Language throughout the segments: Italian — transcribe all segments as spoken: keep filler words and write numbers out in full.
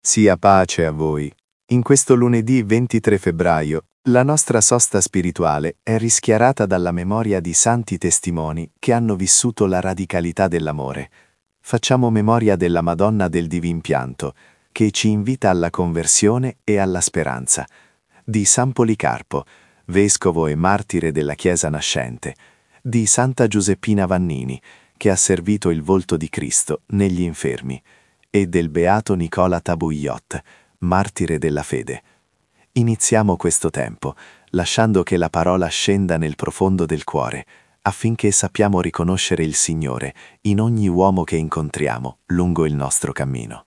Sia pace a voi. In questo lunedì ventitré febbraio, la nostra sosta spirituale è rischiarata dalla memoria di santi testimoni che hanno vissuto la radicalità dell'amore. Facciamo memoria della Madonna del Divin Pianto, che ci invita alla conversione e alla speranza, di San Policarpo, vescovo e martire della Chiesa nascente, di Santa Giuseppina Vannini, che ha servito il volto di Cristo negli infermi, e del beato Nicola Tabouillot, martire della fede. Iniziamo questo tempo, lasciando che la parola scenda nel profondo del cuore, affinché sappiamo riconoscere il Signore in ogni uomo che incontriamo lungo il nostro cammino.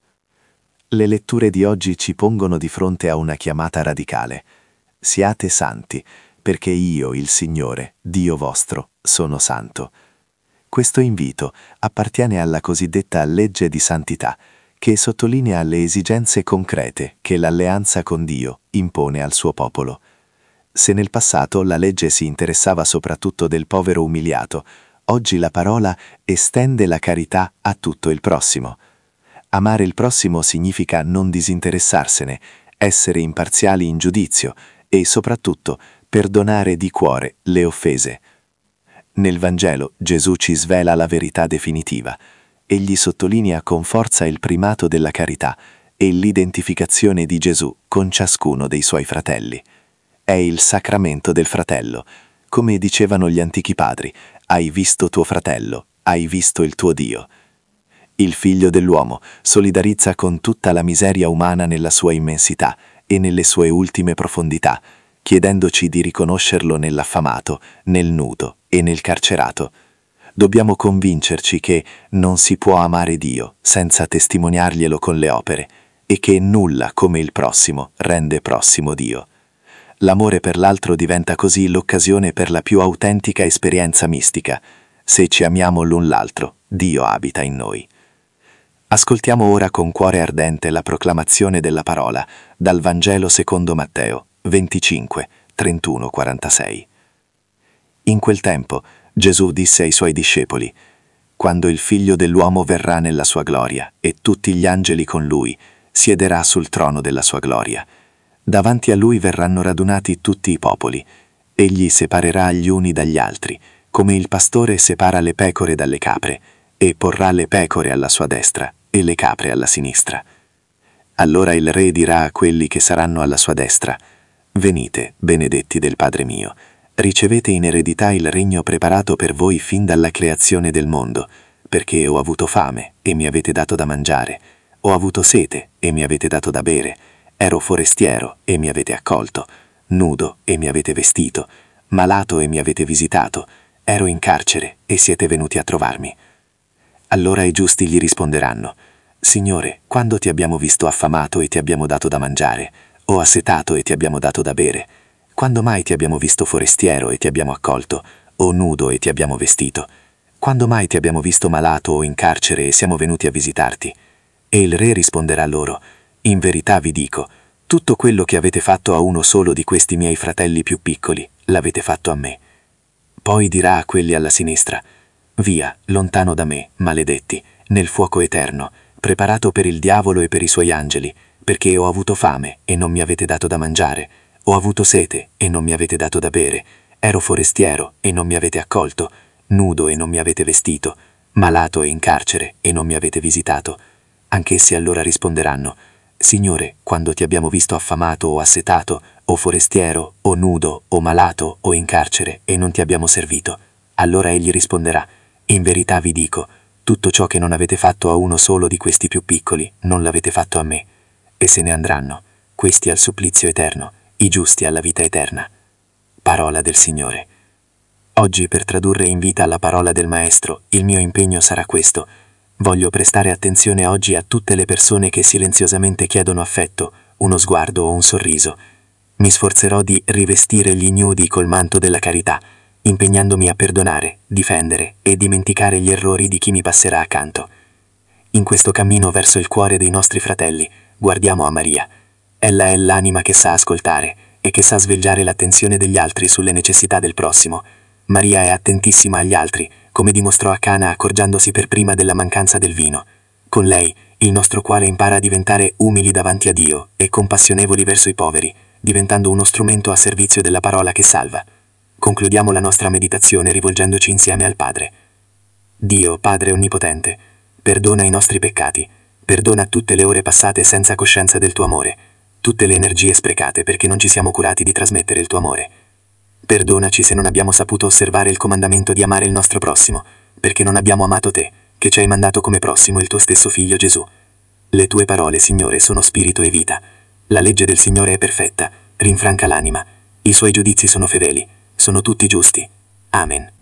Le letture di oggi ci pongono di fronte a una chiamata radicale. Siate santi, perché io, il Signore, Dio vostro, sono santo. Questo invito appartiene alla cosiddetta legge di santità, che sottolinea le esigenze concrete che l'alleanza con Dio impone al suo popolo. Se nel passato la legge si interessava soprattutto del povero umiliato, oggi la parola estende la carità a tutto il prossimo. Amare il prossimo significa non disinteressarsene, essere imparziali in giudizio e soprattutto perdonare di cuore le offese. Nel Vangelo Gesù ci svela la verità definitiva. Egli sottolinea con forza il primato della carità e l'identificazione di Gesù con ciascuno dei suoi fratelli. È il sacramento del fratello. Come dicevano gli antichi padri, hai visto tuo fratello, hai visto il tuo Dio. Il Figlio dell'uomo solidarizza con tutta la miseria umana nella sua immensità e nelle sue ultime profondità, chiedendoci di riconoscerlo nell'affamato, nel nudo e nel carcerato. Dobbiamo convincerci che non si può amare Dio senza testimoniarglielo con le opere e che nulla come il prossimo rende prossimo Dio. L'amore per l'altro diventa così l'occasione per la più autentica esperienza mistica. Se ci amiamo l'un l'altro, Dio abita in noi. Ascoltiamo ora con cuore ardente la proclamazione della parola dal Vangelo secondo Matteo venticinque, trentuno quarantasei. In quel tempo Gesù disse ai suoi discepoli: «Quando il Figlio dell'uomo verrà nella sua gloria e tutti gli angeli con lui, siederà sul trono della sua gloria. Davanti a lui verranno radunati tutti i popoli. Egli separerà gli uni dagli altri, come il pastore separa le pecore dalle capre, e porrà le pecore alla sua destra e le capre alla sinistra. Allora il Re dirà a quelli che saranno alla sua destra: venite, benedetti del Padre mio, ricevete in eredità il regno preparato per voi fin dalla creazione del mondo, perché ho avuto fame e mi avete dato da mangiare, ho avuto sete e mi avete dato da bere, ero forestiero e mi avete accolto, nudo e mi avete vestito, malato e mi avete visitato, ero in carcere e siete venuti a trovarmi». Allora i giusti gli risponderanno: «Signore, quando ti abbiamo visto affamato e ti abbiamo dato da mangiare, o assetato e ti abbiamo dato da bere? Quando mai ti abbiamo visto forestiero e ti abbiamo accolto, o nudo e ti abbiamo vestito? Quando mai ti abbiamo visto malato o in carcere e siamo venuti a visitarti?» E il Re risponderà loro: «In verità vi dico, tutto quello che avete fatto a uno solo di questi miei fratelli più piccoli, l'avete fatto a me». Poi dirà a quelli alla sinistra: «Via, lontano da me, maledetti, nel fuoco eterno, preparato per il diavolo e per i suoi angeli, perché ho avuto fame e non mi avete dato da mangiare, ho avuto sete e non mi avete dato da bere, ero forestiero e non mi avete accolto, nudo e non mi avete vestito, malato e in carcere e non mi avete visitato». Anch'essi allora risponderanno: «Signore, quando ti abbiamo visto affamato o assetato, o forestiero, o nudo, o malato, o in carcere, e non ti abbiamo servito?» Allora egli risponderà: «In verità vi dico, tutto ciò che non avete fatto a uno solo di questi più piccoli, non l'avete fatto a me». E se ne andranno, questi al supplizio eterno, i giusti alla vita eterna. Parola del Signore. Oggi, per tradurre in vita la parola del Maestro, il mio impegno sarà questo: voglio prestare attenzione oggi a tutte le persone che silenziosamente chiedono affetto, uno sguardo o un sorriso. Mi sforzerò di rivestire gli ignudi col manto della carità, impegnandomi a perdonare, difendere e dimenticare gli errori di chi mi passerà accanto. In questo cammino verso il cuore dei nostri fratelli, guardiamo a Maria. Ella è l'anima che sa ascoltare e che sa svegliare l'attenzione degli altri sulle necessità del prossimo. Maria è attentissima agli altri, come dimostrò a Cana accorgiandosi per prima della mancanza del vino. Con lei, il nostro quale impara a diventare umili davanti a Dio e compassionevoli verso i poveri, diventando uno strumento a servizio della parola che salva. Concludiamo la nostra meditazione rivolgendoci insieme al Padre. Dio, Padre Onnipotente, perdona i nostri peccati, perdona tutte le ore passate senza coscienza del tuo amore, tutte le energie sprecate perché non ci siamo curati di trasmettere il tuo amore. Perdonaci se non abbiamo saputo osservare il comandamento di amare il nostro prossimo, perché non abbiamo amato te, che ci hai mandato come prossimo il tuo stesso figlio Gesù. Le tue parole, Signore, sono spirito e vita. La legge del Signore è perfetta, rinfranca l'anima. I suoi giudizi sono fedeli, sono tutti giusti. Amen.